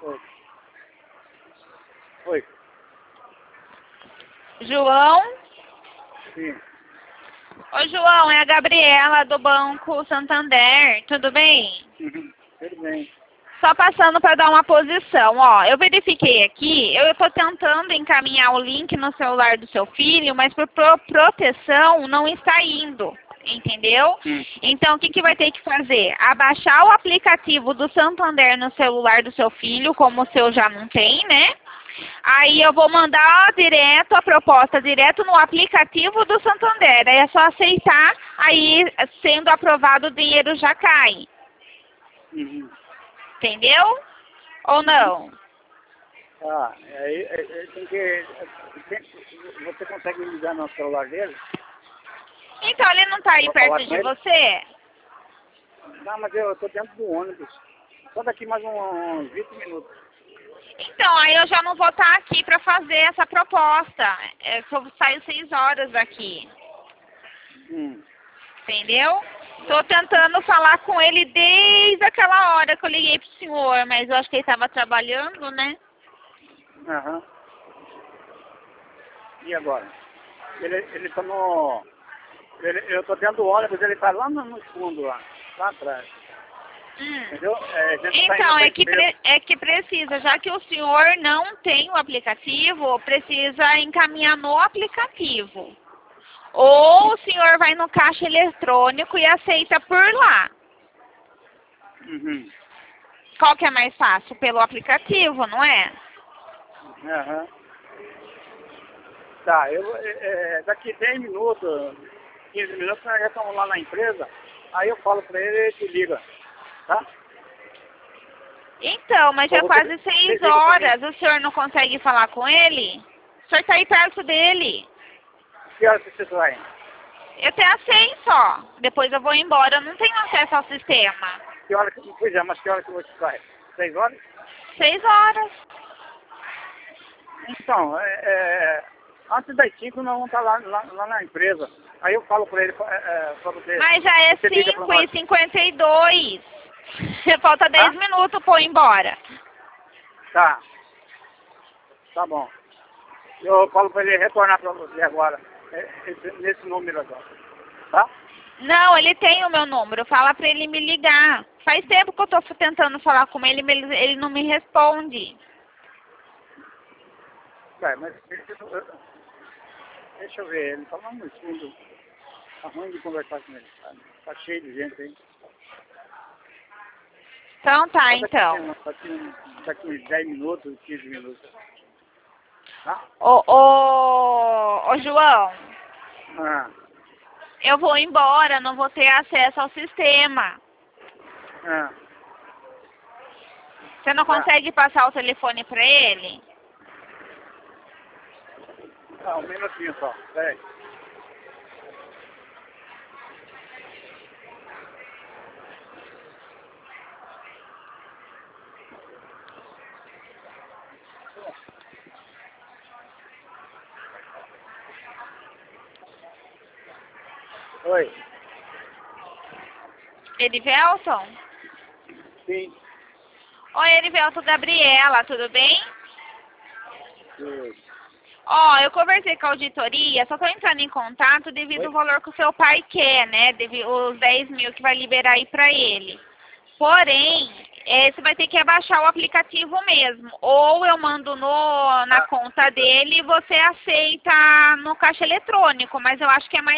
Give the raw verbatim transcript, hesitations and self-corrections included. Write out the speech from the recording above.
Oi. Oi. João? Sim. Oi, João, é a Gabriela do Banco Santander, tudo bem? Uhum. Tudo bem. Só passando para dar uma posição, ó, eu verifiquei aqui, eu estou tentando encaminhar o link no celular do seu filho, mas por pro proteção não está indo, entendeu? Hum. Então o que, que vai ter que fazer? Abaixar o aplicativo do Santander no celular do seu filho, como o seu já não tem, né? Aí eu vou mandar direto a proposta, direto no aplicativo do Santander. Aí é só aceitar, aí sendo aprovado o dinheiro já cai. Uhum. Entendeu? Ou não? Ah, aí, aí tem que... Tem, você consegue me ligar no celular dele? Então ele não está aí Vou perto falar com de ele? você? Não, mas eu estou dentro do ônibus. Só daqui mais um- uns vinte minutos. Então, aí eu já não vou estar aqui para fazer essa proposta. Eu só saio seis horas daqui. Hum. Entendeu? Estou tentando falar com ele desde aquela hora que eu liguei pro senhor, mas eu acho que ele estava trabalhando, né? Aham. E agora? Ele ele tá no... Ele, eu estou dentro do ônibus, ele está lá no, no fundo, lá, lá atrás. Hum. Entendeu? É, a gente tá Então, indo é que, pra pre- é que precisa, já que o senhor não tem o aplicativo, precisa encaminhar no aplicativo. Ou o senhor vai no caixa eletrônico e aceita por lá. Uhum. Qual que é mais fácil? Pelo aplicativo, não é? Aham. Tá, eu, é, é, daqui dez minutos, quinze minutos, nós já estamos lá na empresa, aí eu falo pra ele e ele te liga, tá? Então, mas já Ou é você- quase você seis liga pra horas. mim. O senhor não consegue falar com ele? O senhor está aí perto dele. Que hora que você vai? Eu tenho às seis só. Depois eu vou embora. Eu não tenho acesso ao sistema. Que hora que... Pois é, mas que hora que você vai? Seis horas? Seis horas. Então, é, é, antes das cinco nós vamos estar lá, lá, lá na empresa. Aí eu falo pra ele, é, é, pra você. Mas já é Você liga pra cinco e nós. cinquenta e dois. Falta dez Tá? minutos pra eu ir embora. Tá. Tá bom. Eu falo pra ele retornar pra você agora, é, esse- nesse número agora. Tá? Não, ele tem o meu número. Fala pra ele me ligar. Faz tempo que eu tô tentando falar com ele, mas ele, ele não me responde. É, mas deixa eu, deixa eu ver, ele tá lá no fundo. Tá ruim de conversar com ele. Tá, tá cheio de gente aí. Então tá, Só então. Daqui, daqui, daqui uns dez minutos, quinze minutos. Tá? Ô, ô, ô, João, Ah, eu vou embora, não vou ter acesso ao sistema. ah, Você não tá. consegue passar o telefone pra ele? Ah, um minutinho só. Peraí. Oi. Erivelton? Sim. Oi, Erivelton, Gabriela, tudo bem? Sim. Ó, eu conversei com a auditoria, só tô entrando em contato devido Oi? ao valor que o seu pai quer, né? Devido os dez mil que vai liberar aí pra ele. Porém, é, você vai ter que abaixar o aplicativo mesmo. Ou eu mando no, na Ah. conta dele e você aceita no caixa eletrônico, mas eu acho que é mais